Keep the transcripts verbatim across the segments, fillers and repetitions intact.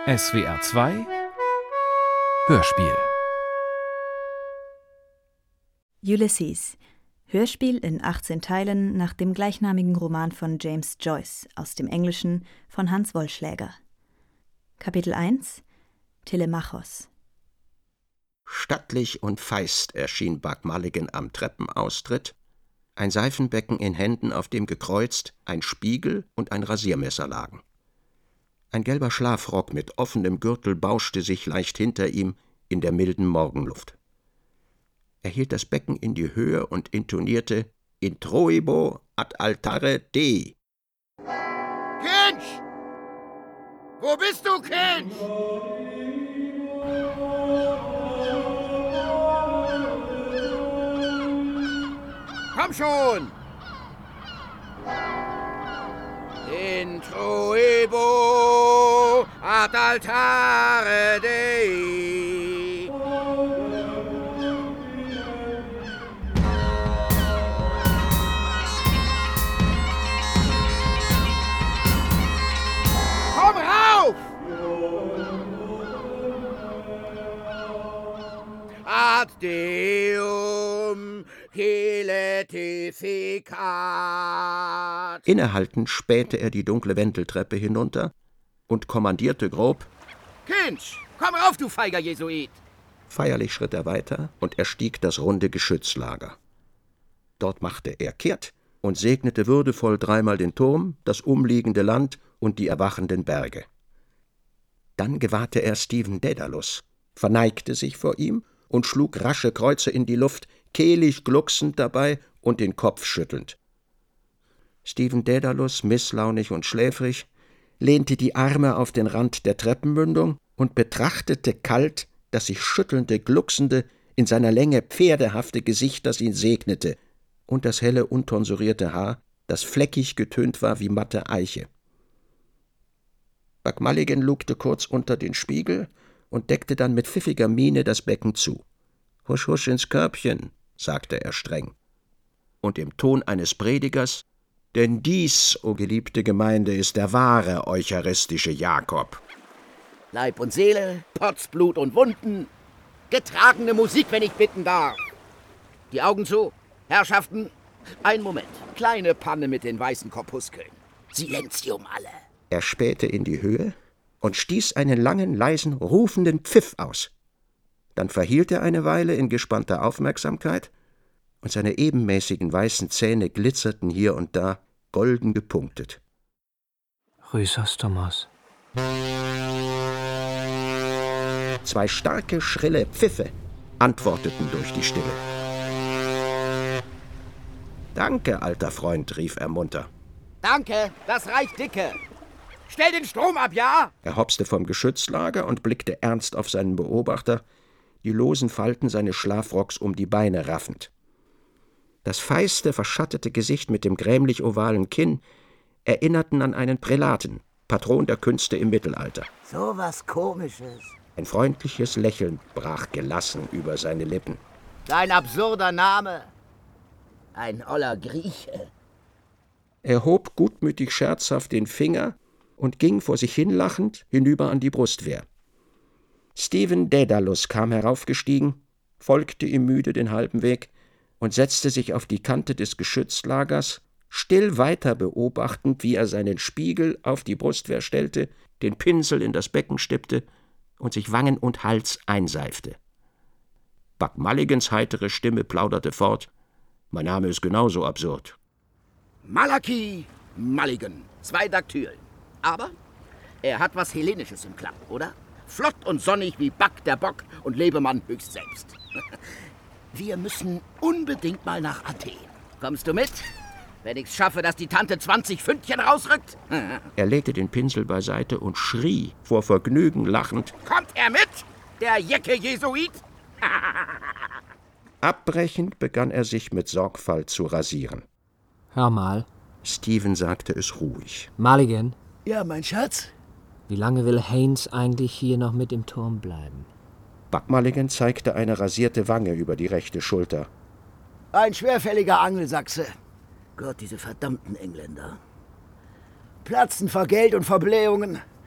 S W R zwei Hörspiel Ulysses. Hörspiel in achtzehn Teilen nach dem gleichnamigen Roman von James Joyce, aus dem Englischen von Hans Wollschläger. Kapitel eins Telemachos. Stattlich und feist erschien Buck Mulligan am Treppenaustritt, ein Seifenbecken in Händen, auf dem gekreuzt ein Spiegel und ein Rasiermesser lagen. Ein gelber Schlafrock mit offenem Gürtel bauschte sich leicht hinter ihm in der milden Morgenluft. Er hielt das Becken in die Höhe und intonierte Introibo ad altare Dei. Kinch! Wo bist du, Kinch? Komm schon! Introibo ad altare Dei. Komm rauf! Ad Deum Celetificat. Innehaltend spähte er die dunkle Wendeltreppe hinunter und kommandierte grob: Kinch, komm rauf, du feiger Jesuit! Feierlich schritt er weiter und erstieg das runde Geschützlager. Dort machte er kehrt und segnete würdevoll dreimal den Turm, das umliegende Land und die erwachenden Berge. Dann gewahrte er Stephen Daedalus, verneigte sich vor ihm und schlug rasche Kreuze in die Luft, kehlig glucksend dabei und den Kopf schüttelnd. Stephen Daedalus, misslaunig und schläfrig, lehnte die Arme auf den Rand der Treppenmündung und betrachtete kalt das sich schüttelnde, glucksende, in seiner Länge pferdehafte Gesicht, das ihn segnete, und das helle, untonsurierte Haar, das fleckig getönt war wie matte Eiche. Buck Mulligan lugte kurz unter den Spiegel und deckte dann mit pfiffiger Miene das Becken zu. »Husch, husch ins Körbchen«, sagte er streng. Und im Ton eines Predigers: »Denn dies, o geliebte Gemeinde, ist der wahre eucharistische Jakob.« Leib und Seele, Potz, Blut und Wunden, getragene Musik, wenn ich bitten darf. Die Augen zu, Herrschaften. Ein Moment, kleine Panne mit den weißen Korpuskeln. Silenzium alle. Er spähte in die Höhe und stieß einen langen, leisen, rufenden Pfiff aus. Dann verhielt er eine Weile in gespannter Aufmerksamkeit, und seine ebenmäßigen weißen Zähne glitzerten hier und da, golden gepunktet. Chrysostomos. Zwei starke, schrille Pfiffe antworteten durch die Stille. »Danke, alter Freund«, rief er munter. Danke, das reicht dicke. Stell den Strom ab, ja? Er hopste vom Geschützlager und blickte ernst auf seinen Beobachter, die losen Falten seines Schlafrocks um die Beine raffend. Das feiste, verschattete Gesicht mit dem grämlich-ovalen Kinn erinnerten an einen Prälaten, Patron der Künste im Mittelalter. So was Komisches. Ein freundliches Lächeln brach gelassen über seine Lippen. Dein absurder Name. Ein oller Grieche. Er hob gutmütig scherzhaft den Finger und ging vor sich hinlachend hinüber an die Brustwehr. Stephen Daedalus kam heraufgestiegen, folgte ihm müde den halben Weg und setzte sich auf die Kante des Geschützlagers, still weiter beobachtend, wie er seinen Spiegel auf die Brustwehr stellte, den Pinsel in das Becken stippte und sich Wangen und Hals einseifte. Buck Mulligans heitere Stimme plauderte fort: »Mein Name ist genauso absurd.« Malachi Mulligan, zwei Daktylen. Aber er hat was Hellenisches im Klapp, oder? Flott und sonnig wie Buck der Bock und Lebemann höchst selbst. Wir müssen unbedingt mal nach Athen. Kommst du mit? Wenn ich's schaffe, dass die Tante zwanzig Pfündchen rausrückt? Er legte den Pinsel beiseite und schrie, vor Vergnügen lachend: »Kommt er mit, der Jecke-Jesuit?« Abbrechend begann er sich mit Sorgfalt zu rasieren. Hör mal. Stephen sagte es ruhig. Mulligan, Ja, mein Schatz? wie lange will Haynes eigentlich hier noch mit im Turm bleiben? Buck Mulligan zeigte eine rasierte Wange über die rechte Schulter. Ein schwerfälliger Angelsachse. Gott, diese verdammten Engländer. Platzen vor Geld und vor Blähungen.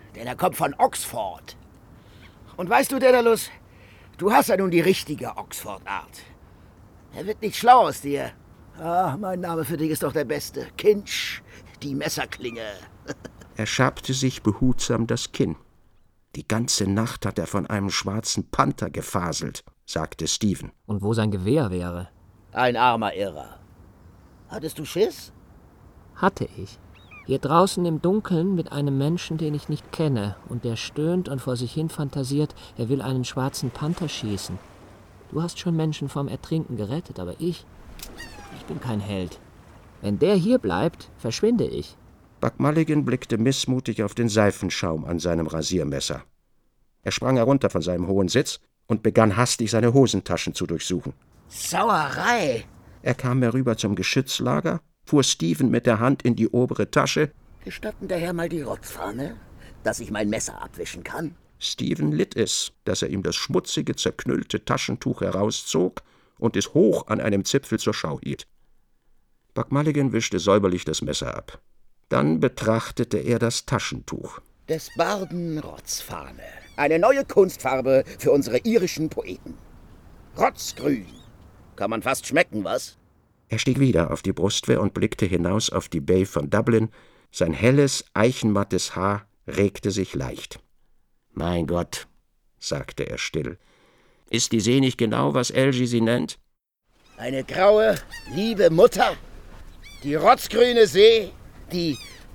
denn er kommt von Oxford. Und weißt du, Daedalus, du hast ja nun die richtige Oxford-Art. Er wird nicht schlau aus dir. Ah, mein Name für dich ist doch der beste. Kinch, die Messerklinge. Er schabte sich behutsam das Kinn. Die ganze Nacht hat er von einem schwarzen Panther gefaselt, sagte Stephen. Und wo sein Gewehr wäre? Ein armer Irrer. Hattest du Schiss? Hatte ich. Hier draußen im Dunkeln mit einem Menschen, den ich nicht kenne, und der stöhnt und vor sich hin fantasiert, er will einen schwarzen Panther schießen. Du hast schon Menschen vom Ertrinken gerettet, aber ich, ich bin kein Held. Wenn der hier bleibt, verschwinde ich. Buck Mulligan blickte missmutig auf den Seifenschaum an seinem Rasiermesser. Er sprang herunter von seinem hohen Sitz und begann hastig seine Hosentaschen zu durchsuchen. Sauerei! Er kam herüber zum Geschützlager, fuhr Stephen mit der Hand in die obere Tasche. Gestatten der Herr mal die Rotzfahne, dass ich mein Messer abwischen kann? Stephen litt es, dass er ihm das schmutzige, zerknüllte Taschentuch herauszog und es hoch an einem Zipfel zur Schau hielt. Buck Mulligan wischte säuberlich das Messer ab. Dann betrachtete er das Taschentuch. Des Barden Rotzfahne. Eine neue Kunstfarbe für unsere irischen Poeten. Rotzgrün. Kann man fast schmecken, was? Er stieg wieder auf die Brustwehr und blickte hinaus auf die Bay von Dublin. Sein helles, eichenmattes Haar regte sich leicht. »Mein Gott«, sagte er still, »ist die See nicht genau, was Algy sie nennt?« Eine graue, liebe Mutter, die rotzgrüne See, die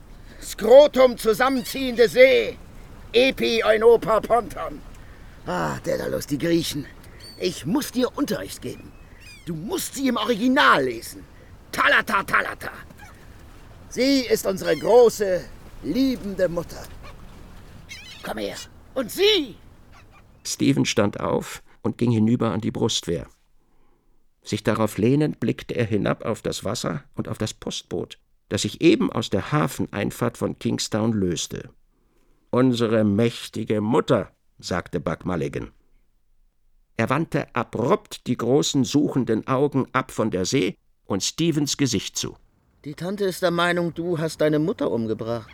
Skrotum zusammenziehende See, Epi Eunopa Ponton. Ah, Daedalus, die Griechen. Ich muss dir Unterricht geben. Du musst sie im Original lesen. Talata, Talata. Sie ist unsere große, liebende Mutter. Komm her. Und sie? Stephen stand auf und ging hinüber an die Brustwehr. Sich darauf lehnend blickte er hinab auf das Wasser und auf das Postboot, das sich eben aus der Hafeneinfahrt von Kingstown löste. »Unsere mächtige Mutter«, sagte Buck Mulligan. Er wandte abrupt die großen, suchenden Augen ab von der See und Stephens Gesicht zu. Die Tante ist der Meinung, du hast deine Mutter umgebracht.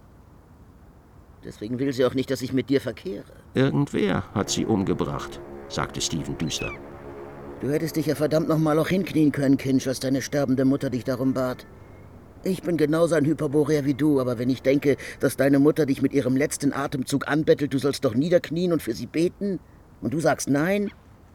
Deswegen will sie auch nicht, dass ich mit dir verkehre. »Irgendwer hat sie umgebracht«, sagte Stephen düster. »Du hättest dich ja verdammt noch mal auch hinknien können, Kinch, als deine sterbende Mutter dich darum bat. Ich bin genauso ein Hyperboreer wie du, aber wenn ich denke, dass deine Mutter dich mit ihrem letzten Atemzug anbettelt, du sollst doch niederknien und für sie beten, und du sagst nein?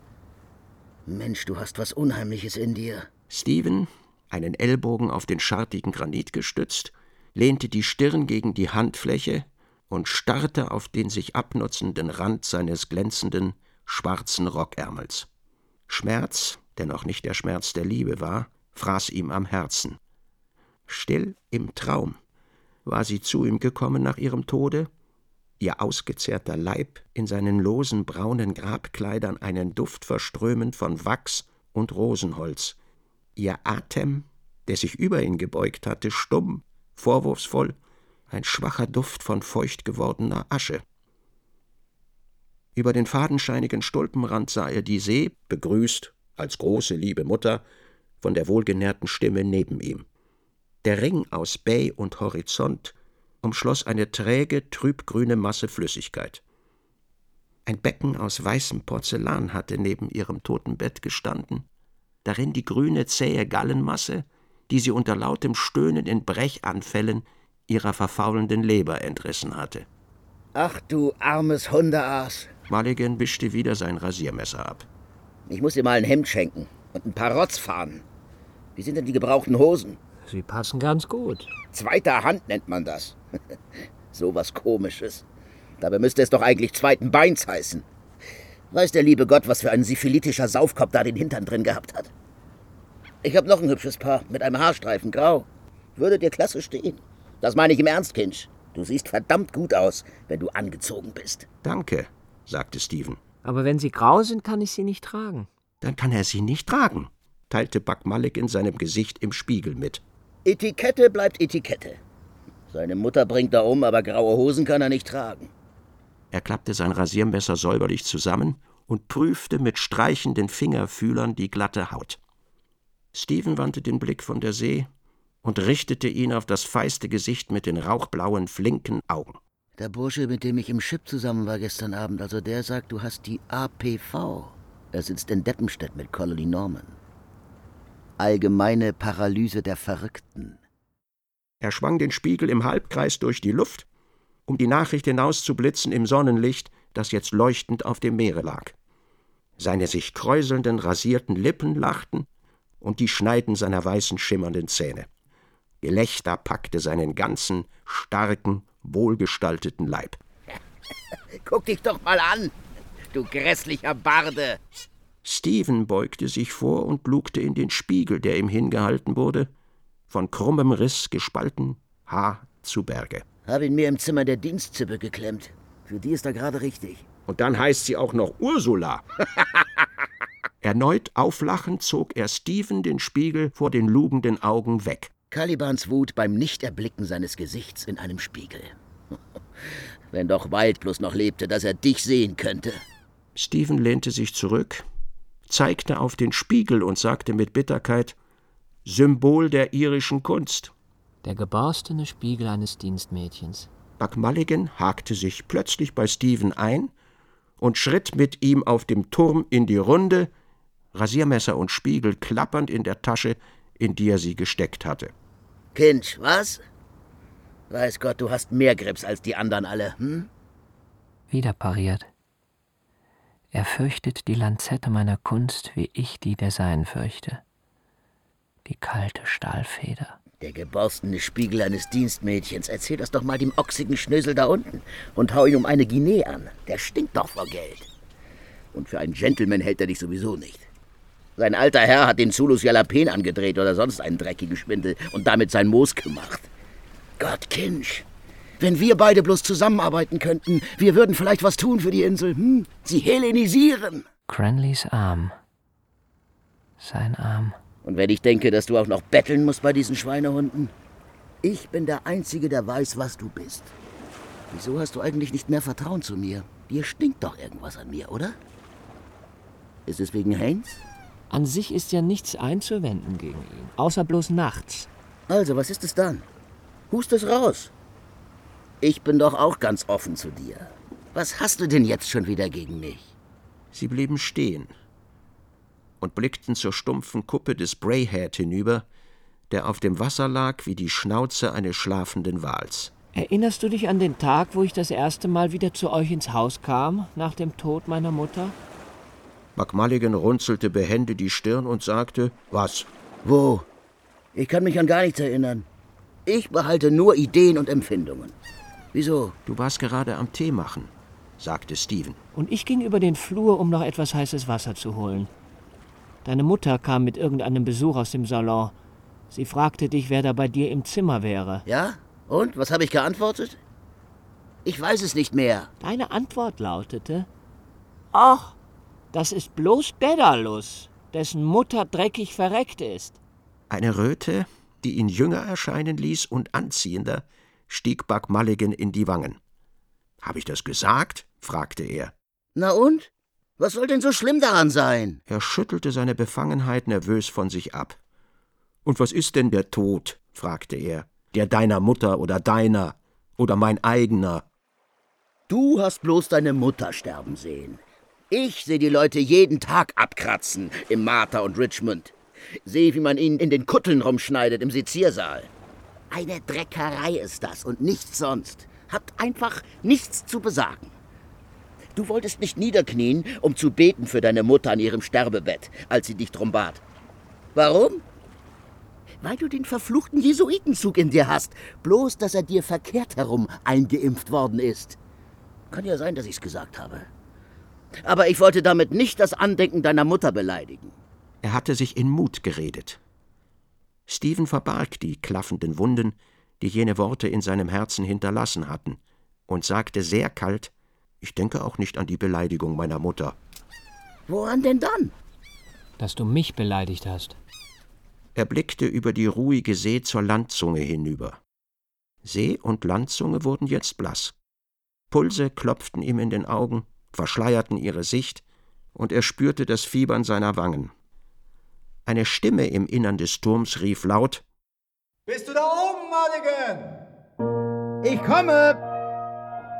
Mensch, du hast was Unheimliches in dir.« Stephen, einen Ellbogen auf den schartigen Granit gestützt, lehnte die Stirn gegen die Handfläche und starrte auf den sich abnutzenden Rand seines glänzenden, schwarzen Rockärmels. Schmerz, der noch nicht der Schmerz der Liebe war, fraß ihm am Herzen. Still im Traum war sie zu ihm gekommen nach ihrem Tode, ihr ausgezehrter Leib in seinen losen braunen Grabkleidern einen Duft verströmend von Wachs und Rosenholz, ihr Atem, der sich über ihn gebeugt hatte, stumm, vorwurfsvoll, ein schwacher Duft von feucht gewordener Asche. Über den fadenscheinigen Stulpenrand sah er die See, begrüßt, als große liebe Mutter, von der wohlgenährten Stimme neben ihm. Der Ring aus Bay und Horizont umschloss eine träge, trübgrüne Masse Flüssigkeit. Ein Becken aus weißem Porzellan hatte neben ihrem Totenbett gestanden, darin die grüne, zähe Gallenmasse, die sie unter lautem Stöhnen in Brechanfällen ihrer verfaulenden Leber entrissen hatte. »Ach du armes Hundeaas«, Mulligan wischte wieder sein Rasiermesser ab. »Ich muss dir mal ein Hemd schenken und ein paar Rotzfahnen. Wie sind denn die gebrauchten Hosen?« Sie passen ganz gut. »Zweiter Hand nennt man das.« So was Komisches. Dabei müsste es doch eigentlich zweiten Beins heißen. Weiß der liebe Gott, was für ein syphilitischer Saufkopf da den Hintern drin gehabt hat. Ich hab noch ein hübsches Paar mit einem Haarstreifen grau. Würde dir klasse stehen. Das meine ich im Ernst, Kinch. Du siehst verdammt gut aus, wenn du angezogen bist.« »Danke«, sagte Stephen. Aber wenn sie grau sind, kann ich sie nicht tragen. »Dann kann er sie nicht tragen«, teilte Buck Mulligan seinem Gesicht im Spiegel mit. »Etikette bleibt Etikette. Seine Mutter bringt er um, aber graue Hosen kann er nicht tragen.« Er klappte sein Rasiermesser säuberlich zusammen und prüfte mit streichenden Fingerfühlern die glatte Haut. Stephen wandte den Blick von der See und richtete ihn auf das feiste Gesicht mit den rauchblauen, flinken Augen. Der Bursche, mit dem ich im Chip zusammen war gestern Abend, also der sagt, du hast die A P V. Er sitzt in Deppenstedt mit Colonel Norman. Allgemeine Paralyse der Verrückten. Er schwang den Spiegel im Halbkreis durch die Luft, um die Nachricht hinauszublitzen im Sonnenlicht, das jetzt leuchtend auf dem Meere lag. Seine sich kräuselnden, rasierten Lippen lachten und die Schneiden seiner weißen, schimmernden Zähne. Gelächter packte seinen ganzen, starken, wohlgestalteten Leib. Guck dich doch mal an, du grässlicher Barde! Stephen beugte sich vor und lugte in den Spiegel, der ihm hingehalten wurde, von krummem Riss gespalten, Haar zu Berge. Hab ihn mir im Zimmer der Dienstzippe geklemmt. Für die ist er gerade richtig. Und dann heißt sie auch noch Ursula. Erneut auflachend zog er Stephen den Spiegel vor den lugenden Augen weg. Calibans Wut beim Nichterblicken seines Gesichts in einem Spiegel. Wenn doch Wild bloß noch lebte, dass er dich sehen könnte. Stephen lehnte sich zurück, zeigte auf den Spiegel und sagte mit Bitterkeit: Symbol der irischen Kunst. Der geborstene Spiegel eines Dienstmädchens. Buck Mulligan hakte sich plötzlich bei Stephen ein und schritt mit ihm auf dem Turm in die Runde, Rasiermesser und Spiegel klappernd in der Tasche, in die er sie gesteckt hatte. Kind, was? Weiß Gott, du hast mehr Grips als die anderen alle, hm? Wieder pariert. Er fürchtet die Lanzette meiner Kunst, wie ich die der seinen fürchte. Die kalte Stahlfeder. Der geborstene Spiegel eines Dienstmädchens. Erzähl das doch mal dem ochsigen Schnösel da unten und hau ihn um eine Guinee an. Der stinkt doch vor Geld. Und für einen Gentleman hält er dich sowieso nicht. Sein alter Herr hat den Zulus Jalapen angedreht oder sonst einen dreckigen Schwindel und damit sein Moos gemacht. Gott, Kinsch, wenn wir beide bloß zusammenarbeiten könnten, wir würden vielleicht was tun für die Insel. Hm? Sie hellenisieren. Cranleys Arm. Sein Arm. Und wenn ich denke, dass du auch noch betteln musst bei diesen Schweinehunden? Ich bin der Einzige, der weiß, was du bist. Wieso hast du eigentlich nicht mehr Vertrauen zu mir? Dir stinkt doch irgendwas an mir, oder? Ist es wegen Haynes? An sich ist ja nichts einzuwenden gegen ihn, außer bloß nachts. Also, was ist es dann? Hust es raus. Ich bin doch auch ganz offen zu dir. Was hast du denn jetzt schon wieder gegen mich? Sie blieben stehen und blickten zur stumpfen Kuppe des Brayhead hinüber, der auf dem Wasser lag wie die Schnauze eines schlafenden Wals. Erinnerst du dich an den Tag, wo ich das erste Mal wieder zu euch ins Haus kam, nach dem Tod meiner Mutter? Buck Mulligan runzelte behende die Stirn und sagte: Was? Wo? Ich kann mich an gar nichts erinnern. Ich behalte nur Ideen und Empfindungen. Wieso? Du warst gerade am Tee machen, sagte Stephen. Und ich ging über den Flur, um noch etwas heißes Wasser zu holen. Deine Mutter kam mit irgendeinem Besuch aus dem Salon. Sie fragte dich, wer da bei dir im Zimmer wäre. Ja? Und? Was habe ich geantwortet? Ich weiß es nicht mehr. Deine Antwort lautete: Ach, das ist bloß Daedalus, dessen Mutter dreckig verreckt ist. Eine Röte, die ihn jünger erscheinen ließ und anziehender, stieg Buck Mulligan in die Wangen. »Habe ich das gesagt?« fragte er. Na und? Was soll denn so schlimm daran sein? Er schüttelte seine Befangenheit nervös von sich ab. »Und was ist denn der Tod?« fragte er. »Der deiner Mutter oder deiner oder mein eigener?« Du hast bloß deine Mutter sterben sehen. Ich sehe die Leute jeden Tag abkratzen im Martha und Richmond. Sehe, wie man ihnen in den Kutteln rumschneidet im Seziersaal. Eine Dreckerei ist das und nichts sonst. Hat einfach nichts zu besagen. Du wolltest nicht niederknien, um zu beten für deine Mutter an ihrem Sterbebett, als sie dich drum bat. Warum? Weil du den verfluchten Jesuitenzug in dir hast, bloß, dass er dir verkehrt herum eingeimpft worden ist. Kann ja sein, dass ich's gesagt habe. Aber ich wollte damit nicht das Andenken deiner Mutter beleidigen. Er hatte sich in Mut geredet. Stephen verbarg die klaffenden Wunden, die jene Worte in seinem Herzen hinterlassen hatten, und sagte sehr kalt: »Ich denke auch nicht an die Beleidigung meiner Mutter.« Woran denn dann? Dass du mich beleidigt hast. Er blickte über die ruhige See zur Landzunge hinüber. See und Landzunge wurden jetzt blass. Pulse klopften ihm in den Augen, verschleierten ihre Sicht, und er spürte das Fiebern seiner Wangen. Eine Stimme im Innern des Turms rief laut: »Bist du da oben, Mulligan?« »Ich komme!«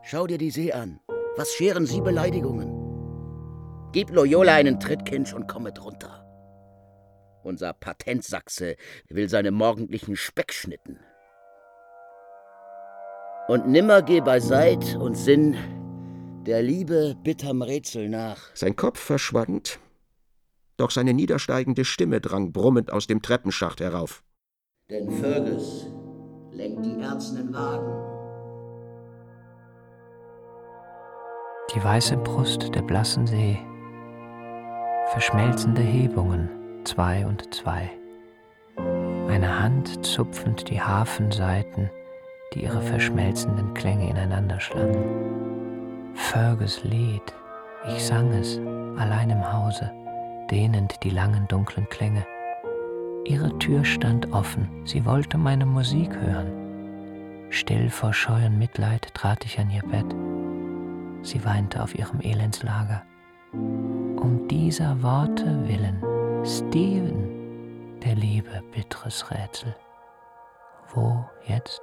Schau dir die See an. Was scheren sie Beleidigungen? Gib Loyola einen Tritt, Kinch, und komm mit runter. Unser Patentsachse will seine morgendlichen Speckschnitten. Und nimmer geh beiseit und sinn der Liebe bitterm Rätsel nach. Sein Kopf verschwand, doch seine niedersteigende Stimme drang brummend aus dem Treppenschacht herauf. Denn Fergus lenkt die erzenen Wagen. Die weiße Brust der blassen See, verschmelzende Hebungen, zwei und zwei. Eine Hand zupfend die Hafensaiten, die ihre verschmelzenden Klänge ineinander schlangen. Fergus Lied, ich sang es, allein im Hause, dehnend die langen dunklen Klänge. Ihre Tür stand offen, sie wollte meine Musik hören. Still vor Scheu und Mitleid trat ich an ihr Bett. Sie weinte auf ihrem Elendslager. Um dieser Worte willen, Stephen, der Liebe bitteres Rätsel. Wo jetzt?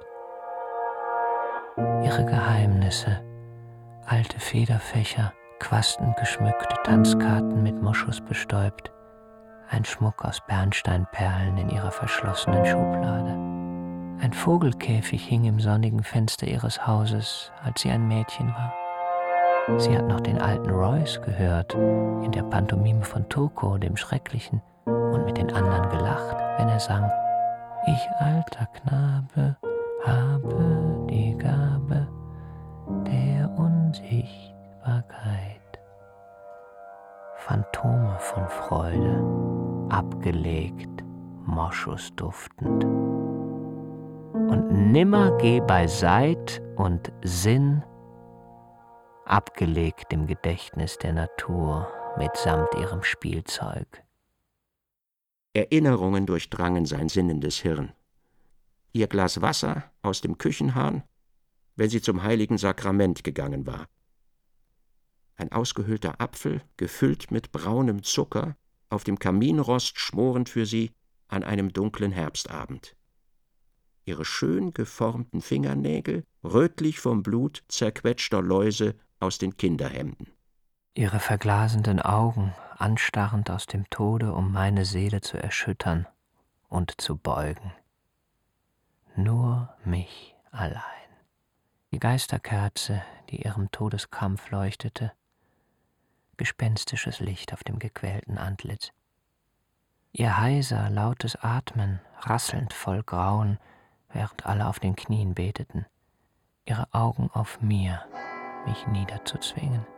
Ihre Geheimnisse, alte Federfächer, quastengeschmückte Tanzkarten mit Moschus bestäubt, ein Schmuck aus Bernsteinperlen in ihrer verschlossenen Schublade. Ein Vogelkäfig hing im sonnigen Fenster ihres Hauses, als sie ein Mädchen war. Sie hat noch den alten Royce gehört, in der Pantomime von Turco, dem Schrecklichen, und mit den anderen gelacht, wenn er sang: Ich, alter Knabe, habe die Gabe der Unsichtbarkeit. Phantome von Freude, abgelegt, moschusduftend. Und nimmer geh beiseit und sinn, abgelegt im Gedächtnis der Natur mitsamt ihrem Spielzeug. Erinnerungen durchdrangen sein sinnendes Hirn. Ihr Glas Wasser aus dem Küchenhahn, wenn sie zum heiligen Sakrament gegangen war. Ein ausgehöhlter Apfel, gefüllt mit braunem Zucker, auf dem Kaminrost schmorend für sie an einem dunklen Herbstabend. Ihre schön geformten Fingernägel, rötlich vom Blut zerquetschter Läuse aus den Kinderhemden. Ihre verglasenden Augen, anstarrend aus dem Tode, um meine Seele zu erschüttern und zu beugen. Nur mich allein. Die Geisterkerze, die ihrem Todeskampf leuchtete, gespenstisches Licht auf dem gequälten Antlitz. Ihr heiser, lautes Atmen, rasselnd voll Grauen, während alle auf den Knien beteten. Ihre Augen auf mir, mich niederzuzwingen.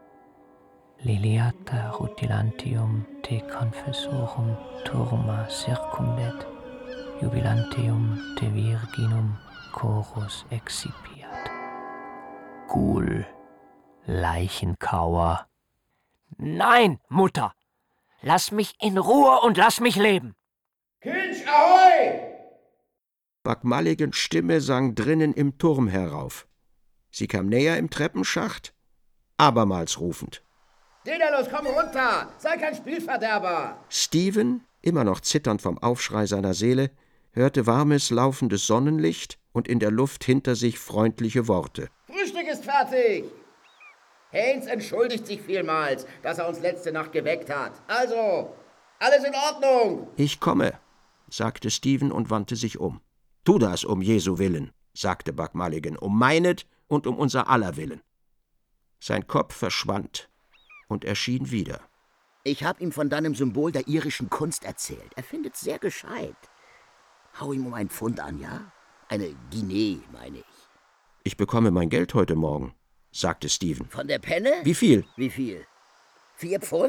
Liliata rutilantium te confessorum turma circumdet, jubilantium te virginum chorus excipiat. Ghoul, Leichenkauer. Nein, Mutter! Lass mich in Ruhe und lass mich leben! Kinch, ahoi! Buck Mulligans Stimme sang drinnen im Turm herauf. Sie kam näher im Treppenschacht, abermals rufend. Daedalus, komm runter! Sei kein Spielverderber! Stephen, immer noch zitternd vom Aufschrei seiner Seele, hörte warmes, laufendes Sonnenlicht und in der Luft hinter sich freundliche Worte. Frühstück ist fertig! Haynes entschuldigt sich vielmals, dass er uns letzte Nacht geweckt hat. Also, alles in Ordnung! Ich komme, sagte Stephen und wandte sich um. Tu das um Jesu Willen, sagte Buck Mulligan, um meinet und um unser aller Willen. Sein Kopf verschwand und erschien wieder. Ich hab ihm von deinem Symbol der irischen Kunst erzählt. Er findet's sehr gescheit. Hau ihm um ein Pfund an, ja? Eine Guinee, meine ich. Ich bekomme mein Geld heute Morgen, sagte Stephen. Von der Penne? Wie viel? Wie viel? Vier Pfund?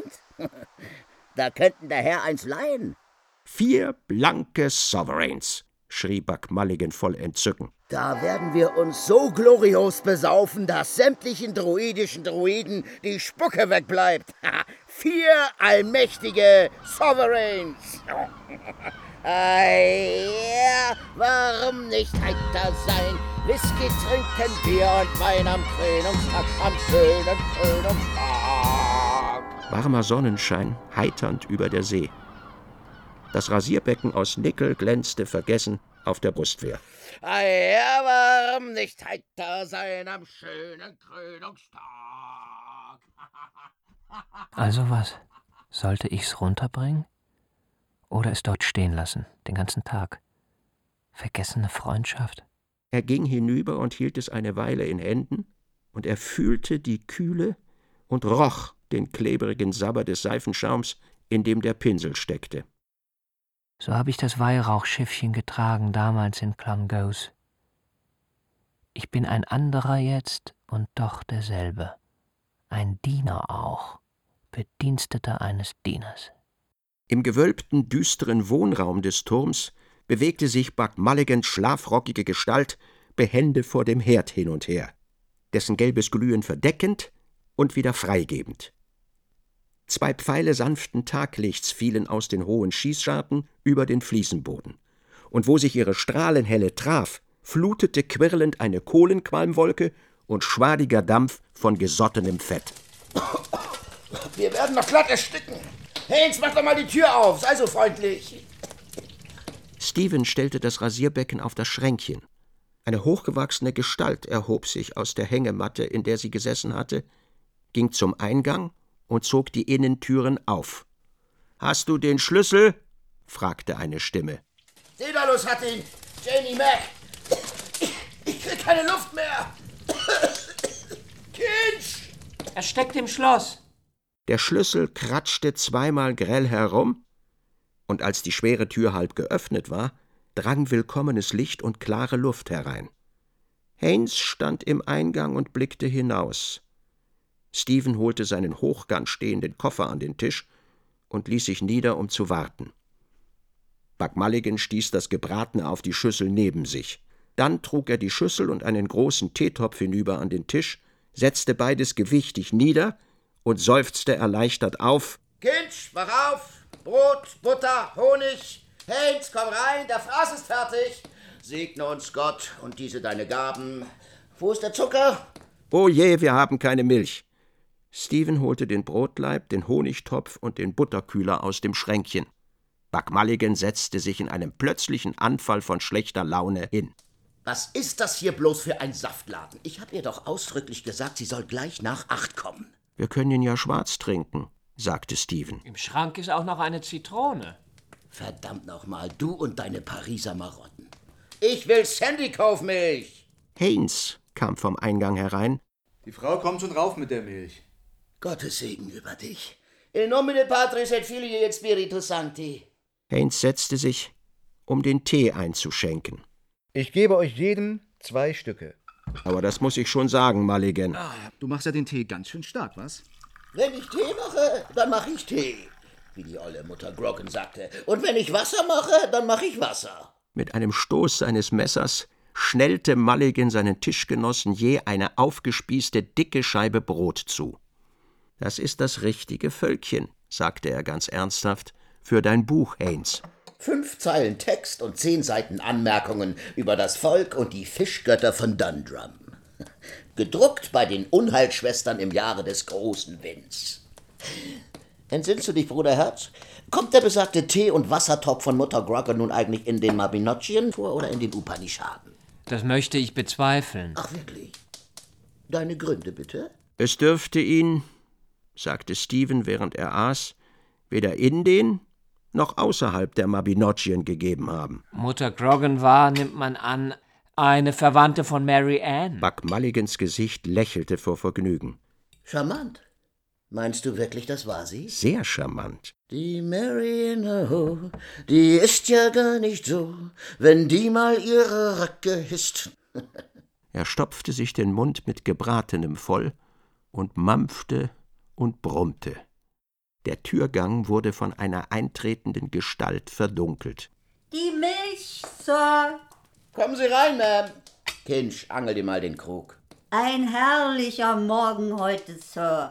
Da könnten der Herr eins leihen. Vier blanke Sovereigns, schrie Buck Mulligan voll Entzücken. Da werden wir uns so glorios besaufen, dass sämtlichen druidischen Druiden die Spucke wegbleibt. Vier allmächtige Sovereigns. Ei, ja, warum nicht heiter sein? Whisky trinken, Bier und Wein am Krönungstag, am schönen Krönungstag. Warmer Sonnenschein, heiternd über der See. Das Rasierbecken aus Nickel glänzte vergessen auf der Brustwehr. Er warm nicht heiter sein am schönen Krönungstag. Also was? Sollte ich's runterbringen? Oder es dort stehen lassen, den ganzen Tag? Vergessene Freundschaft? Er ging hinüber und hielt es eine Weile in Händen, und er fühlte die Kühle und roch den klebrigen Sabber des Seifenschaums, in dem der Pinsel steckte. So habe ich das Weihrauchschiffchen getragen damals in Clongowes. Ich bin ein anderer jetzt und doch derselbe. Ein Diener auch, Bediensteter eines Dieners. Im gewölbten, düsteren Wohnraum des Turms bewegte sich Buck Mulligans schlafrockige Gestalt behende vor dem Herd hin und her, dessen gelbes Glühen verdeckend und wieder freigebend. Zwei Pfeile sanften Taglichts fielen aus den hohen Schießscharten über den Fliesenboden, und wo sich ihre Strahlenhelle traf, flutete quirlend eine Kohlenqualmwolke und schwadiger Dampf von gesottenem Fett. Wir werden noch glatt ersticken. Haynes, mach doch mal die Tür auf, sei so freundlich. Stephen stellte das Rasierbecken auf das Schränkchen. Eine hochgewachsene Gestalt erhob sich aus der Hängematte, in der sie gesessen hatte, ging zum Eingang und zog die Innentüren auf. »Hast du den Schlüssel?« fragte eine Stimme. Daedalus hat ihn, Janie Mac. Ich, ich krieg keine Luft mehr. Kinch! Er steckt im Schloss. Der Schlüssel kratschte zweimal grell herum, und als die schwere Tür halb geöffnet war, drang willkommenes Licht und klare Luft herein. Haynes stand im Eingang und blickte hinaus. Stephen holte seinen hochkant stehenden Koffer an den Tisch und ließ sich nieder, um zu warten. Buck Mulligan stieß das Gebratene auf die Schüssel neben sich. Dann trug er die Schüssel und einen großen Teetopf hinüber an den Tisch, setzte beides gewichtig nieder und seufzte erleichtert auf. Kinch, wach auf! Brot, Butter, Honig. Haynes, komm rein, der Fraß ist fertig. Segne uns Gott und diese deine Gaben. Wo ist der Zucker? Oh je, wir haben keine Milch. Stephen holte den Brotlaib, den Honigtopf und den Butterkühler aus dem Schränkchen. Buck Mulligan setzte sich in einem plötzlichen Anfall von schlechter Laune hin. Was ist das hier bloß für ein Saftladen? Ich hab ihr doch ausdrücklich gesagt, sie soll gleich nach acht kommen. Wir können ihn ja schwarz trinken, sagte Stephen. Im Schrank ist auch noch eine Zitrone. Verdammt nochmal, du und deine Pariser Marotten. Ich will Sandycove-Milch. Haynes kam vom Eingang herein. Die Frau kommt schon rauf mit der Milch. Gottes Segen über dich. In nomine Patris et Filii et Spiritus Sancti. Haynes setzte sich, um den Tee einzuschenken. Ich gebe euch jedem zwei Stücke. Aber das muss ich schon sagen, Mulligan. Ah, du machst ja den Tee ganz schön stark, was? Wenn ich Tee mache, dann mache ich Tee, wie die olle Mutter Groggen sagte. Und wenn ich Wasser mache, dann mache ich Wasser. Mit einem Stoß seines Messers schnellte Mulligan seinen Tischgenossen je eine aufgespießte, dicke Scheibe Brot zu. »Das ist das richtige Völkchen«, sagte er ganz ernsthaft, »für dein Buch, Haynes.« Fünf Zeilen Text und zehn Seiten Anmerkungen über das Volk und die Fischgötter von Dundrum. Gedruckt bei den Unheilschwestern im Jahre des großen Winds. Entsinnst du dich, Bruder Herz? Kommt der besagte Tee- und Wassertopf von Mutter Groggen nun eigentlich in den Mabinochien vor oder in den Upanishaden? Das möchte ich bezweifeln. Ach, wirklich? Deine Gründe, bitte? Es dürfte ihn, sagte Stephen, während er aß, weder in den noch außerhalb der Mabinochien gegeben haben. Mutter Groggen war, nimmt man an, eine Verwandte von Mary Ann. Buck Mulligans Gesicht lächelte vor Vergnügen. Charmant. Meinst du wirklich, das war sie? Sehr charmant. Die Mary Ann, oh, die ist ja gar nicht so, wenn die mal ihre Röcke hisst. Er stopfte sich den Mund mit Gebratenem voll und mampfte und brummte. Der Türgang wurde von einer eintretenden Gestalt verdunkelt. Die Milch, Sir. Kommen Sie rein, Ma'am. Kinch, angel dir mal den Krug. Ein herrlicher Morgen heute, Sir.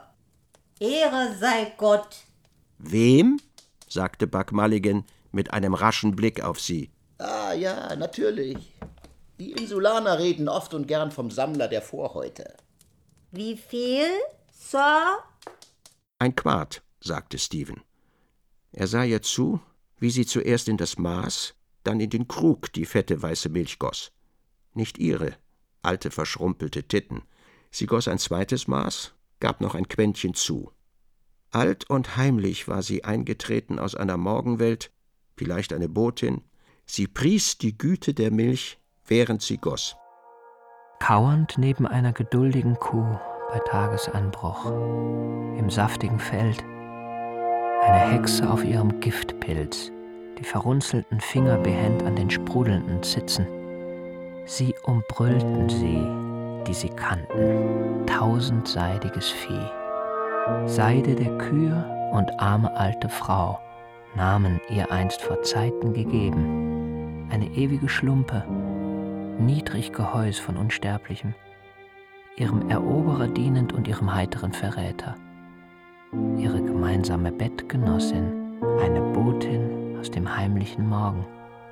Ehre sei Gott. »Wem?« sagte Buck Mulligan mit einem raschen Blick auf sie. Ah, ja, natürlich. Die Insulaner reden oft und gern vom Sammler der Vorhäute. Wie viel, Sir? »Ein Quart«, sagte Stephen. Er sah ihr zu, wie sie zuerst in das Maß, dann in den Krug die fette weiße Milch goss. Nicht ihre, alte verschrumpelte Titten. Sie goss ein zweites Maß, gab noch ein Quäntchen zu. Alt und heimlich war sie eingetreten aus einer Morgenwelt, vielleicht eine Botin. Sie pries die Güte der Milch, während sie goss. Kauernd neben einer geduldigen Kuh bei Tagesanbruch, im saftigen Feld, eine Hexe auf ihrem Giftpilz, die verrunzelten Finger behend an den sprudelnden Zitzen. Sie umbrüllten sie, die sie kannten, tausendseidiges Vieh. Seide der Kühe und arme alte Frau, Namen ihr einst vor Zeiten gegeben, eine ewige Schlumpe, niedrig Gehäus von Unsterblichem, ihrem Eroberer dienend und ihrem heiteren Verräter, ihre gemeinsame Bettgenossin, eine Botin aus dem heimlichen Morgen.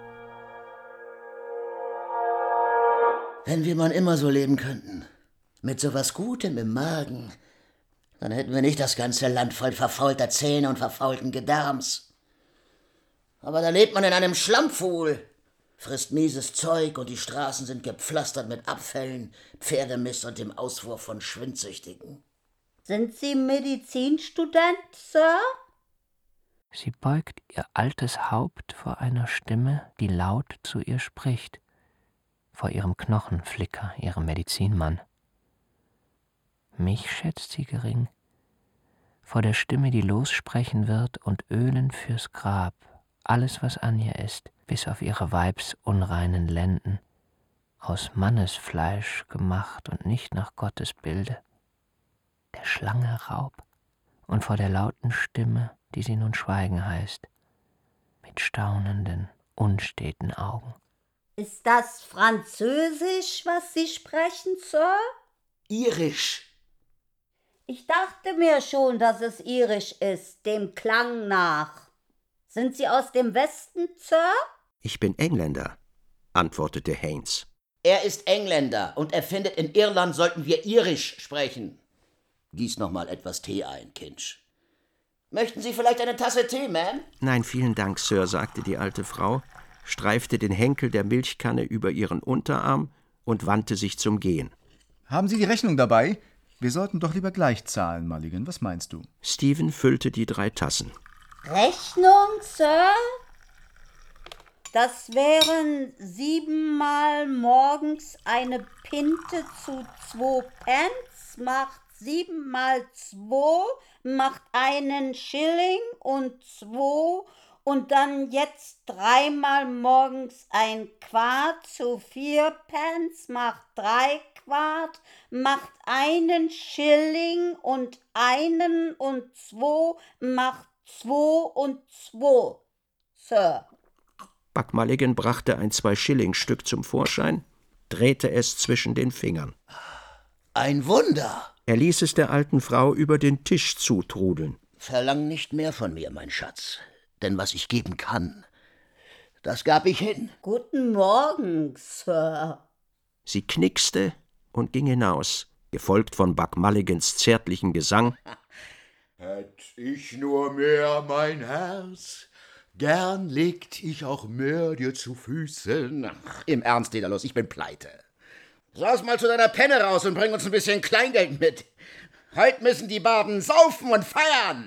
Wenn wir mal immer so leben könnten, mit so was Gutem im Magen, dann hätten wir nicht das ganze Land voll verfaulter Zähne und verfaulten Gedärms. Aber da lebt man in einem Schlammpfuhl, frisst mieses Zeug und die Straßen sind gepflastert mit Abfällen, Pferdemist und dem Auswurf von Schwindsüchtigen. Sind Sie Medizinstudent, Sir? Sie beugt ihr altes Haupt vor einer Stimme, die laut zu ihr spricht, vor ihrem Knochenflicker, ihrem Medizinmann. Mich schätzt sie gering, vor der Stimme, die lossprechen wird und ölen fürs Grab, alles, was an ihr ist, bis auf ihre weibsunreinen Lenden, aus Mannesfleisch gemacht und nicht nach Gottes Bilde, der Schlange Raub, und vor der lauten Stimme, die sie nun schweigen heißt, mit staunenden, unsteten Augen. Ist das Französisch, was Sie sprechen, Sir? Irisch. Ich dachte mir schon, dass es irisch ist, dem Klang nach. Sind Sie aus dem Westen, Sir? Ich bin Engländer, antwortete Haynes. Er ist Engländer und er findet, in Irland sollten wir Irisch sprechen. Gieß noch mal etwas Tee ein, Kinch. Möchten Sie vielleicht eine Tasse Tee, Ma'am? Nein, vielen Dank, Sir, sagte die alte Frau, streifte den Henkel der Milchkanne über ihren Unterarm und wandte sich zum Gehen. Haben Sie die Rechnung dabei? Wir sollten doch lieber gleich zahlen, Mulligan. Was meinst du? Stephen füllte die drei Tassen. Rechnung, Sir? Das wären siebenmal morgens eine Pinte zu zwei Pence, macht sieben mal zwei, macht einen Schilling und zwei und dann jetzt dreimal morgens ein Quart zu vier Pence, macht drei Quart, macht einen Schilling und einen und zwei, macht zwei und zwei, Sir. Buck Mulligan brachte ein Zwei-Schilling-Stück zum Vorschein, drehte es zwischen den Fingern. Ein Wunder! Er ließ es der alten Frau über den Tisch zutrudeln. Verlang nicht mehr von mir, mein Schatz, denn was ich geben kann, das gab ich hin. Guten Morgen, Sir. Sie knickste und ging hinaus, gefolgt von Buck Mulligans zärtlichem Gesang. Hätt ich nur mehr mein Herz, gern legt ich auch mehr dir zu Füßen. Ach, im Ernst, Dedalus, ich bin pleite. Saus mal zu deiner Penne raus und bring uns ein bisschen Kleingeld mit. Heute müssen die Barden saufen und feiern.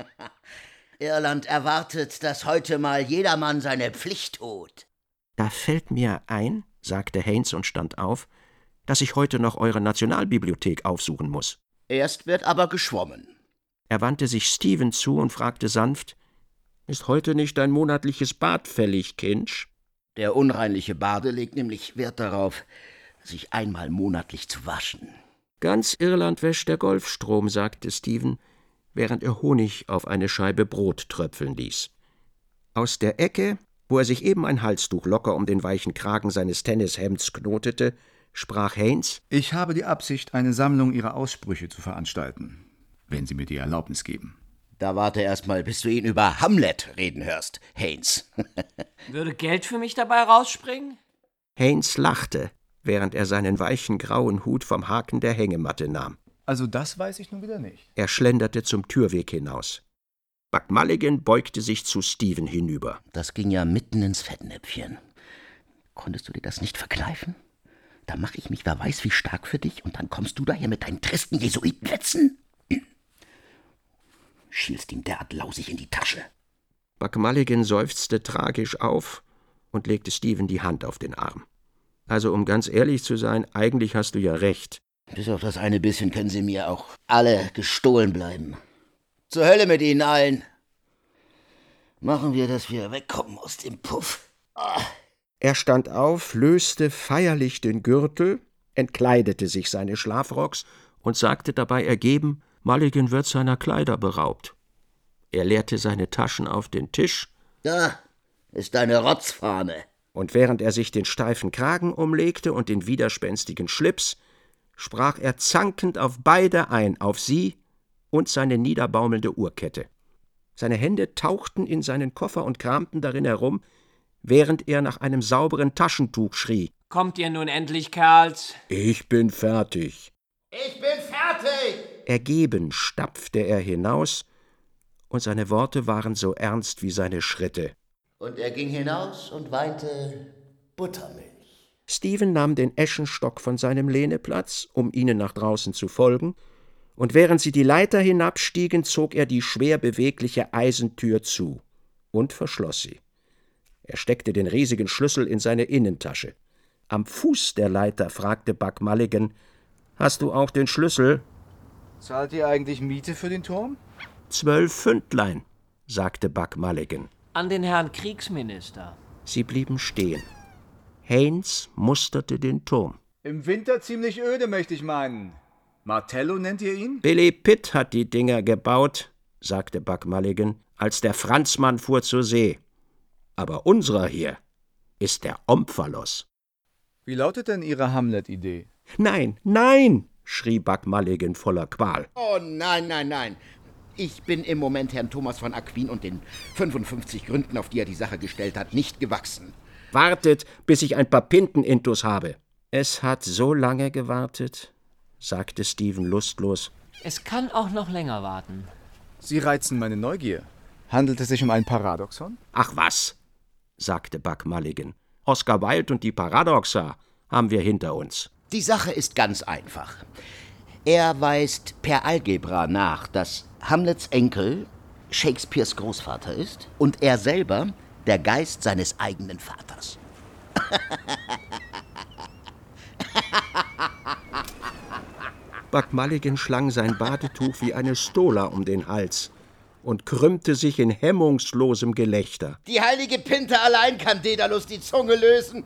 Irland erwartet, dass heute mal jedermann seine Pflicht tut. Da fällt mir ein, sagte Haynes und stand auf, dass ich heute noch eure Nationalbibliothek aufsuchen muss. Erst wird aber geschwommen. Er wandte sich Stephen zu und fragte sanft, »Ist heute nicht dein monatliches Bad fällig, Kinch?« Der unreinliche Bade legt nämlich Wert darauf, sich einmal monatlich zu waschen. »Ganz Irland wäscht der Golfstrom«, sagte Stephen, während er Honig auf eine Scheibe Brot tröpfeln ließ. Aus der Ecke, wo er sich eben ein Halstuch locker um den weichen Kragen seines Tennishemds knotete, sprach Haynes, »Ich habe die Absicht, eine Sammlung Ihrer Aussprüche zu veranstalten, wenn Sie mir die Erlaubnis geben.« Da warte erst mal, bis du ihn über Hamlet reden hörst, Haynes. Würde Geld für mich dabei rausspringen? Haynes lachte, während er seinen weichen grauen Hut vom Haken der Hängematte nahm. Also das weiß ich nun wieder nicht. Er schlenderte zum Türweg hinaus. Buck Mulligan beugte sich zu Stephen hinüber. Das ging ja mitten ins Fettnäpfchen. Konntest du dir das nicht verkneifen? Da mache ich mich, wer weiß wie stark für dich, und dann kommst du daher mit deinen tristen Jesuitenwetzen? Schielst ihm derart lausig in die Tasche. Buck Mulligan seufzte tragisch auf und legte Stephen die Hand auf den Arm. Also, um ganz ehrlich zu sein, eigentlich hast du ja recht. Bis auf das eine bisschen können sie mir auch alle gestohlen bleiben. Zur Hölle mit ihnen allen. Machen wir, dass wir wegkommen aus dem Puff. Ah. Er stand auf, löste feierlich den Gürtel, entkleidete sich seines Schlafrocks und sagte dabei ergeben, Mulligan wird seiner Kleider beraubt. Er leerte seine Taschen auf den Tisch. Da ist deine Rotzfahne. Und während er sich den steifen Kragen umlegte und den widerspenstigen Schlips, sprach er zankend auf beide ein, auf sie und seine niederbaumelnde Uhrkette. Seine Hände tauchten in seinen Koffer und kramten darin herum, während er nach einem sauberen Taschentuch schrie. »Kommt ihr nun endlich, Kerls?« »Ich bin fertig.« »Ich bin fertig!« Ergeben stapfte er hinaus, und seine Worte waren so ernst wie seine Schritte. Und er ging hinaus und weinte Buttermilch. Stephen nahm den Eschenstock von seinem Lehneplatz, um ihnen nach draußen zu folgen, und während sie die Leiter hinabstiegen, zog er die schwer bewegliche Eisentür zu und verschloss sie. Er steckte den riesigen Schlüssel in seine Innentasche. Am Fuß der Leiter fragte Buck Mulligan, »Hast du auch den Schlüssel?« »Zahlt ihr eigentlich Miete für den Turm?« »Zwölf Pfündlein«, sagte Buck Mulligan. »An den Herrn Kriegsminister.« Sie blieben stehen. Haynes musterte den Turm. »Im Winter ziemlich öde, möchte ich meinen. Martello nennt ihr ihn?« »Billy Pitt hat die Dinger gebaut«, sagte Buck Mulligan, »als der Franzmann fuhr zur See. Aber unserer hier ist der Omphalos.« »Wie lautet denn Ihre Hamlet-Idee?« »Nein, nein«, schrie Buck Mulligan voller Qual. »Oh nein, nein, nein. Ich bin im Moment Herrn Thomas von Aquin und den fünfundfünfzig Gründen, auf die er die Sache gestellt hat, nicht gewachsen.« »Wartet, bis ich ein paar Pinten-Intus habe.« »Es hat so lange gewartet«, sagte Stephen lustlos. »Es kann auch noch länger warten.« »Sie reizen meine Neugier. Handelt es sich um ein Paradoxon?« »Ach was«, sagte Buck Mulligan. »Oscar Wilde und die Paradoxa haben wir hinter uns.« Die Sache ist ganz einfach. Er weist per Algebra nach, dass Hamlets Enkel Shakespeares Großvater ist und er selber der Geist seines eigenen Vaters. Buck Mulligan schlang sein Badetuch wie eine Stola um den Hals und krümmte sich in hemmungslosem Gelächter. Die heilige Pinte allein kann Daedalus die Zunge lösen.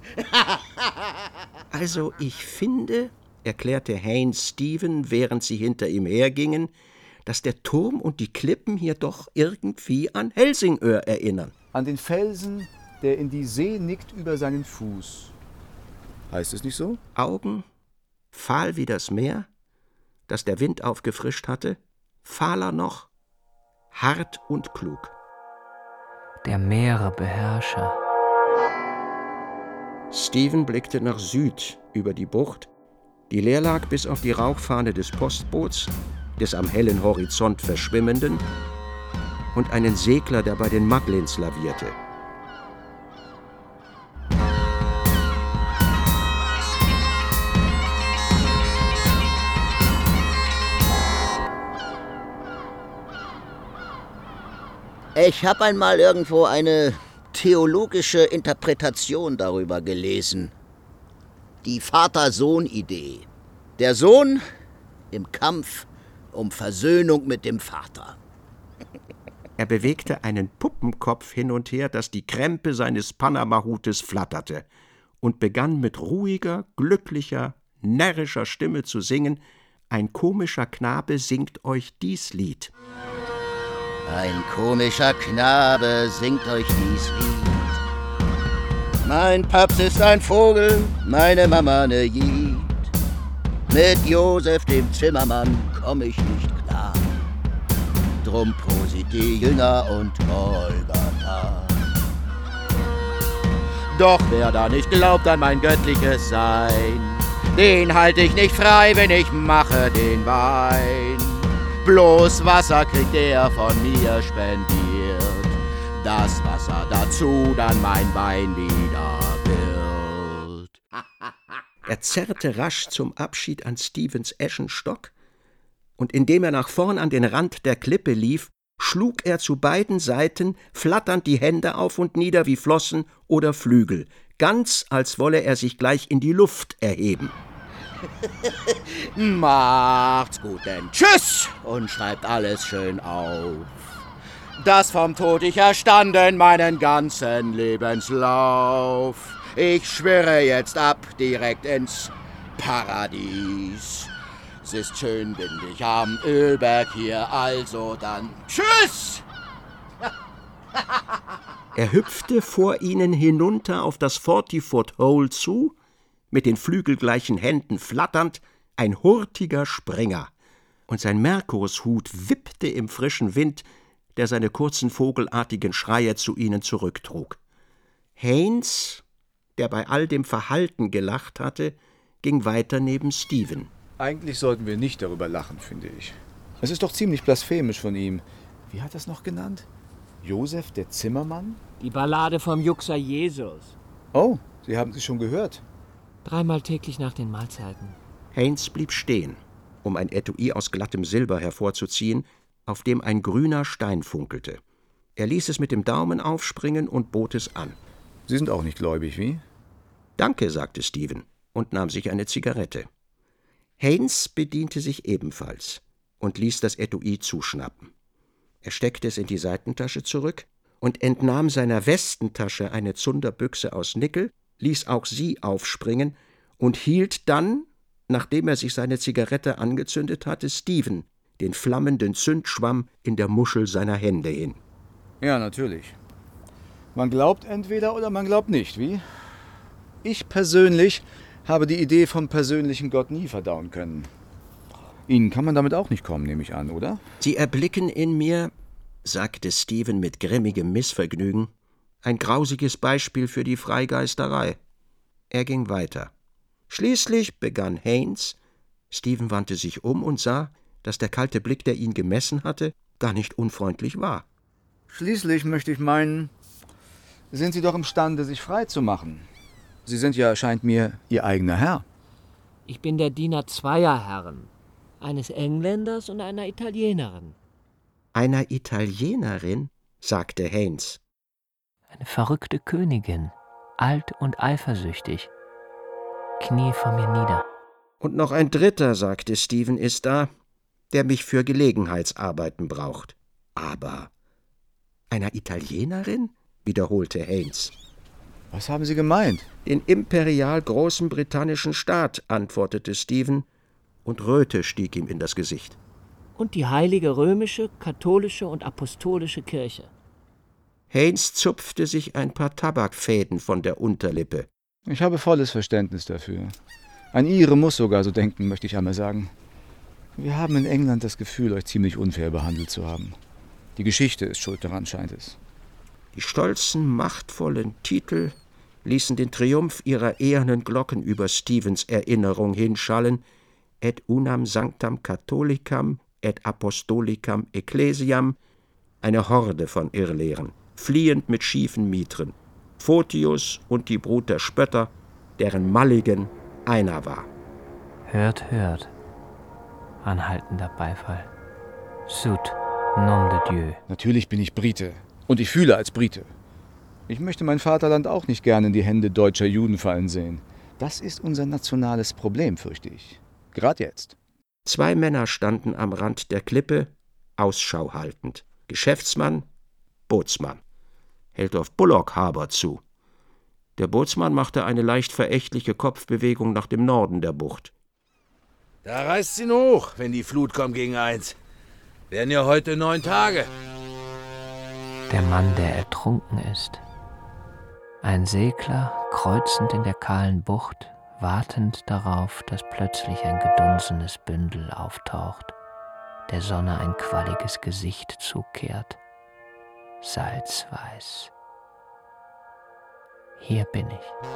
Also ich finde, erklärte Haynes Stephen, während sie hinter ihm hergingen, dass der Turm und die Klippen hier doch irgendwie an Helsingör erinnern. An den Felsen, der in die See nickt über seinen Fuß. Heißt es nicht so? Augen, fahl wie das Meer, das der Wind aufgefrischt hatte, fahler noch, hart und klug. Der Meerebeherrscher. Stephen blickte nach Süd über die Bucht, die leer lag bis auf die Rauchfahne des Postboots, des am hellen Horizont verschwimmenden, und einen Segler, der bei den Muglins lavierte. Ich habe einmal irgendwo eine theologische Interpretation darüber gelesen. Die Vater-Sohn-Idee. Der Sohn im Kampf um Versöhnung mit dem Vater. Er bewegte einen Puppenkopf hin und her, dass die Krempe seines Panama-Hutes flatterte, und begann mit ruhiger, glücklicher, närrischer Stimme zu singen: »Ein komischer Knabe singt euch dies Lied.« Ein komischer Knabe singt euch dies Lied. Mein Paps ist ein Vogel, meine Mama ne Jied. Mit Josef dem Zimmermann komm ich nicht klar. Drum prosit die Jünger und Golgatha. Doch wer da nicht glaubt an mein göttliches Sein, den halt ich nicht frei, wenn ich mache den Wein. Bloß Wasser kriegt er von mir spendiert. Das Wasser dazu dann mein Wein wieder wird. Er zerrte rasch zum Abschied an Stevens Eschenstock, und indem er nach vorn an den Rand der Klippe lief, schlug er zu beiden Seiten flatternd die Hände auf und nieder wie Flossen oder Flügel, ganz als wolle er sich gleich in die Luft erheben. Macht's gut, denn tschüss und schreibt alles schön auf. Das vom Tod ich erstanden meinen ganzen Lebenslauf. Ich schwirre jetzt ab direkt ins Paradies. Es ist schön windig am Ölberg hier, also dann tschüss! Er hüpfte vor ihnen hinunter auf das Forty-Foot Hole zu, mit den flügelgleichen Händen flatternd, ein hurtiger Springer, und sein Merkurshut wippte im frischen Wind, der seine kurzen vogelartigen Schreie zu ihnen zurücktrug. Haynes, der bei all dem Verhalten gelacht hatte, ging weiter neben Stephen. Eigentlich sollten wir nicht darüber lachen, finde ich. Es ist doch ziemlich blasphemisch von ihm. Wie hat er es noch genannt? Josef der Zimmermann? Die Ballade vom Juxer Jesus. Oh, Sie haben sie schon gehört. Dreimal täglich nach den Mahlzeiten. Haynes blieb stehen, um ein Etui aus glattem Silber hervorzuziehen, auf dem ein grüner Stein funkelte. Er ließ es mit dem Daumen aufspringen und bot es an. Sie sind auch nicht gläubig, wie? »Danke«, sagte Stephen und nahm sich eine Zigarette. Haynes bediente sich ebenfalls und ließ das Etui zuschnappen. Er steckte es in die Seitentasche zurück und entnahm seiner Westentasche eine Zunderbüchse aus Nickel, ließ auch sie aufspringen und hielt dann, nachdem er sich seine Zigarette angezündet hatte, Stephen den flammenden Zündschwamm in der Muschel seiner Hände hin. Ja, natürlich. Man glaubt entweder oder man glaubt nicht, wie? Ich persönlich habe die Idee vom persönlichen Gott nie verdauen können. Ihnen kann man damit auch nicht kommen, nehme ich an, oder? Sie erblicken in mir, sagte Stephen mit grimmigem Missvergnügen, ein grausiges Beispiel für die Freigeisterei. Er ging weiter. Schließlich begann Haynes. Stephen wandte sich um und sah, dass der kalte Blick, der ihn gemessen hatte, gar nicht unfreundlich war. Schließlich möchte ich meinen, sind Sie doch imstande, sich frei zu machen. Sie sind ja, scheint mir, Ihr eigener Herr. Ich bin der Diener zweier Herren, eines Engländers und einer Italienerin. Einer Italienerin, sagte Haynes. Eine verrückte Königin, alt und eifersüchtig. Knie vor mir nieder. Und noch ein dritter, sagte Stephen, ist da, der mich für Gelegenheitsarbeiten braucht. Aber einer Italienerin? Wiederholte Haynes. Was haben Sie gemeint? Den imperial großen britannischen Staat, antwortete Stephen, und Röte stieg ihm in das Gesicht. Und die heilige römische, katholische und apostolische Kirche. Haynes zupfte sich ein paar Tabakfäden von der Unterlippe. Ich habe volles Verständnis dafür. Ein Ire muss sogar so denken, möchte ich einmal sagen. Wir haben in England das Gefühl, euch ziemlich unfair behandelt zu haben. Die Geschichte ist schuld daran, scheint es. Die stolzen, machtvollen Titel ließen den Triumph ihrer ehernen Glocken über Stephens Erinnerung hinschallen, et unam sanctam catholicam et apostolicam ecclesiam, eine Horde von Irrlehren, fliehend mit schiefen Mitren, Photius und die Brut der Spötter, deren Mulligan einer war. Hört, hört, anhaltender Beifall. Sud, nom de Dieu. Natürlich bin ich Brite und ich fühle als Brite. Ich möchte mein Vaterland auch nicht gerne in die Hände deutscher Juden fallen sehen. Das ist unser nationales Problem, fürchte ich. Gerade jetzt. Zwei Männer standen am Rand der Klippe, Ausschau haltend. Geschäftsmann, Bootsmann. Hält auf Bullock Harbor zu. Der Bootsmann machte eine leicht verächtliche Kopfbewegung nach dem Norden der Bucht. Da reißt sie hoch, wenn die Flut kommt gegen eins. Werden ja heute neun Tage. Der Mann, der ertrunken ist. Ein Segler, kreuzend in der kahlen Bucht, wartend darauf, dass plötzlich ein gedunsenes Bündel auftaucht, der Sonne ein qualliges Gesicht zukehrt, salzweiß. Hier bin ich.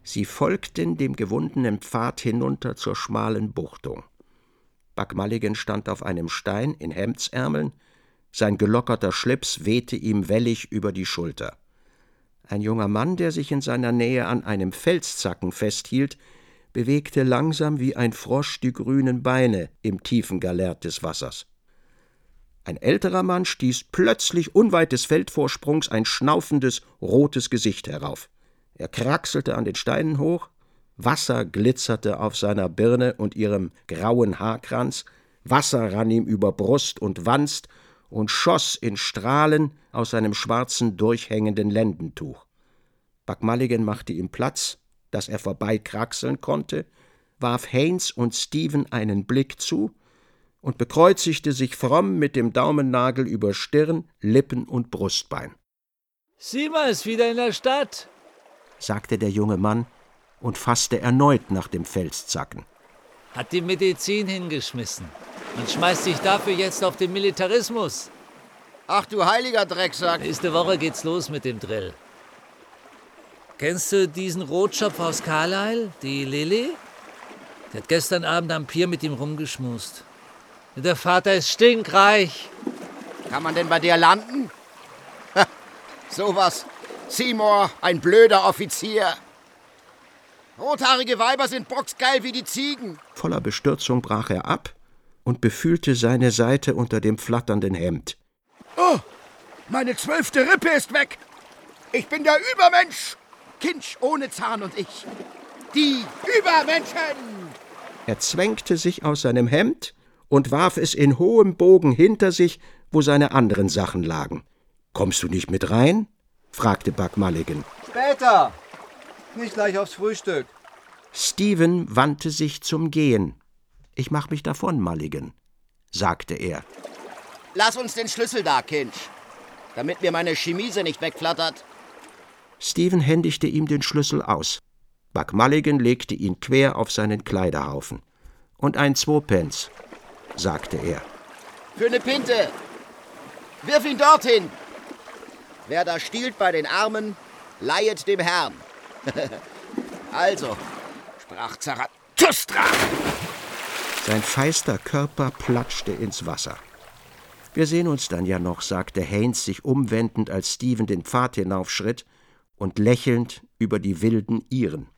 Sie folgten dem gewundenen Pfad hinunter zur schmalen Buchtung. Buck Mulligan stand auf einem Stein in Hemdsärmeln, sein gelockerter Schlips wehte ihm wellig über die Schulter. Ein junger Mann, der sich in seiner Nähe an einem Felszacken festhielt, bewegte langsam wie ein Frosch die grünen Beine im tiefen Galert des Wassers. Ein älterer Mann stieß plötzlich unweit des Feldvorsprungs ein schnaufendes, rotes Gesicht herauf. Er kraxelte an den Steinen hoch, Wasser glitzerte auf seiner Birne und ihrem grauen Haarkranz, Wasser rann ihm über Brust und Wanst und schoss in Strahlen aus seinem schwarzen, durchhängenden Lendentuch. Buck Mulligan machte ihm Platz, dass er vorbeikraxeln konnte, warf Haynes und Stephen einen Blick zu und bekreuzigte sich fromm mit dem Daumennagel über Stirn, Lippen und Brustbein. »Sieh mal, ist wieder in der Stadt«, sagte der junge Mann und fasste erneut nach dem Felszacken. »Hat die Medizin hingeschmissen und schmeißt sich dafür jetzt auf den Militarismus.« »Ach du heiliger Drecksack!« »Nächste Woche geht's los mit dem Drill. Kennst du diesen Rotschopf aus Carlisle, die Lilly? Die hat gestern Abend am Pier mit ihm rumgeschmust. Der Vater ist stinkreich.« »Kann man denn bei dir landen?« Ha, sowas. Seymour, ein blöder Offizier. Rothaarige Weiber sind boxgeil wie die Ziegen.« Voller Bestürzung brach er ab und befühlte seine Seite unter dem flatternden Hemd. »Oh, meine zwölfte Rippe ist weg. Ich bin der Übermensch. Kinch ohne Zahn und ich. Die Übermenschen!« Er zwängte sich aus seinem Hemd und warf es in hohem Bogen hinter sich, wo seine anderen Sachen lagen. »Kommst du nicht mit rein?« fragte Buck Mulligan. »Später! Nicht gleich aufs Frühstück.« Stephen wandte sich zum Gehen. »Ich mach mich davon, Mulligan«, sagte er. »Lass uns den Schlüssel da, Kinch, damit mir meine Chemise nicht wegflattert.« Stephen händigte ihm den Schlüssel aus. Buck Mulligan legte ihn quer auf seinen Kleiderhaufen. »Und ein Zwopence«, sagte er. »Für ne Pinte. Wirf ihn dorthin. Wer da stiehlt bei den Armen, leihet dem Herrn.« »Also«, sprach Zarathustra. Sein feister Körper platschte ins Wasser. »Wir sehen uns dann ja noch«, sagte Haynes sich umwendend, als Stephen den Pfad hinaufschritt und lächelnd über die wilden Iren.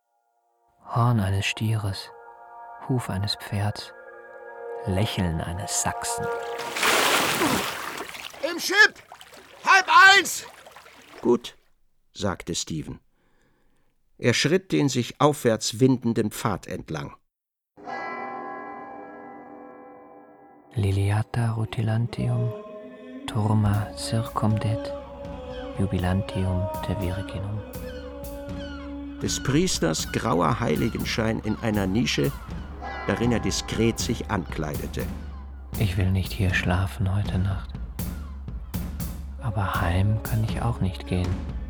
Horn eines Stieres, Huf eines Pferds, Lächeln eines Sachsen. »Im Schiff! Halb eins!« »Gut«, sagte Stephen. Er schritt den sich aufwärts windenden Pfad entlang. Liliata rutilantium, turma circumdet, jubilantium te virginum. Des Priesters grauer Heiligenschein in einer Nische, darin er diskret sich ankleidete. Ich will nicht hier schlafen heute Nacht. Aber heim kann ich auch nicht gehen.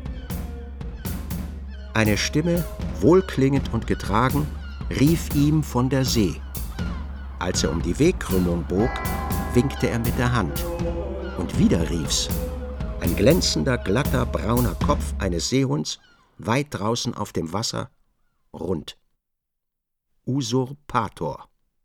Eine Stimme, wohlklingend und getragen, rief ihm von der See. Als er um die Wegkrümmung bog, winkte er mit der Hand. Und wieder rief's. Ein glänzender, glatter, brauner Kopf eines Seehunds, weit draußen auf dem Wasser, rund. Usurpator.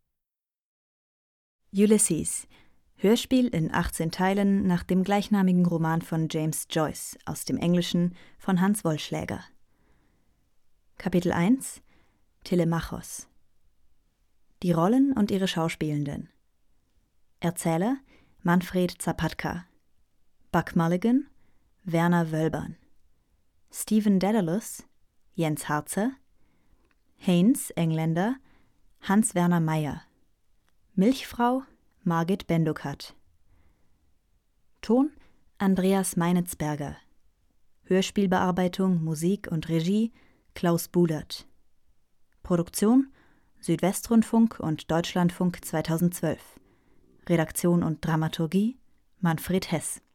Ulysses. Hörspiel in achtzehn Teilen nach dem gleichnamigen Roman von James Joyce, aus dem Englischen von Hans Wollschläger. Kapitel eins. Telemachos. Die Rollen und ihre Schauspielenden. Erzähler Manfred Zapatka. Buck Mulligan Werner Wölbern. Stephen Dedalus Jens Harzer. Haynes, Engländer, Hans-Werner Meyer. Milchfrau Margit Bendukat. Ton Andreas Meinitzberger. Hörspielbearbeitung, Musik und Regie Klaus Budert. Produktion Südwestrundfunk und Deutschlandfunk zweitausendzwölf. Redaktion und Dramaturgie Manfred Hess.